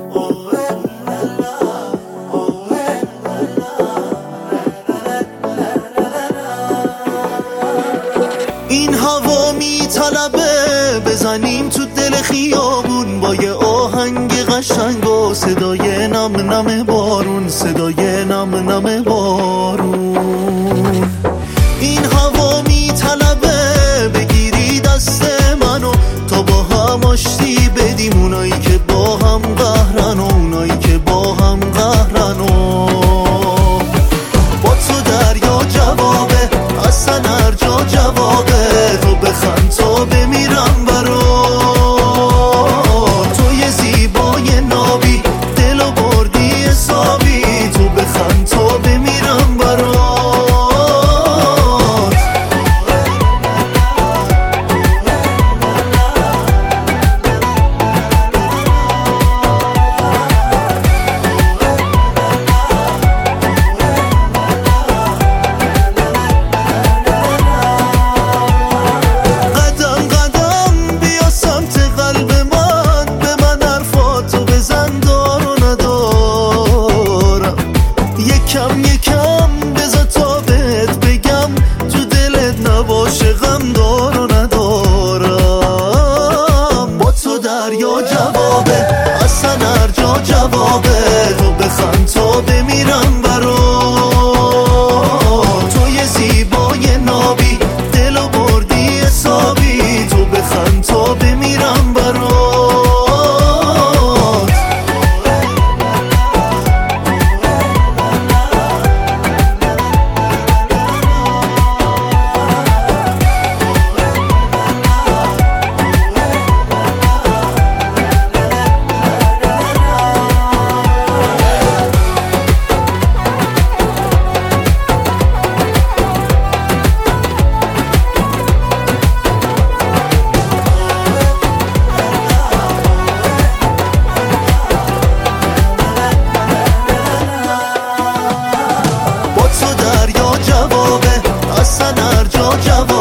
این هوا میطلبه بزنیم تو دل خیابون با یه آهنگ قشنگ و صدای نم نم بارون، صدای نم نم بارون. این هوا میطلبه بگیری دست منو تا با هم آشتی بدیم، اونایی که با هم قهرن و اونایی که با هم قهرن. با تو دریا جوابه، اصلا هر جا جوابه، تو بخند تا بمیرم برات. تو یه زیبای نابی، دلو بردی حسابی، تو بخند تا بمیرم برات. یکم یکم بذار تا بهت بگم تو دلت نباشه غم دار و ندارم. با تو دریا جوابه، اصلا هر جا جوابه، تو بخند تا بمیرم برات. تو یه زیبای نابی، دلو بردی حسابی، تو بخند تا بمیرم برات. اصلا هر جا جواب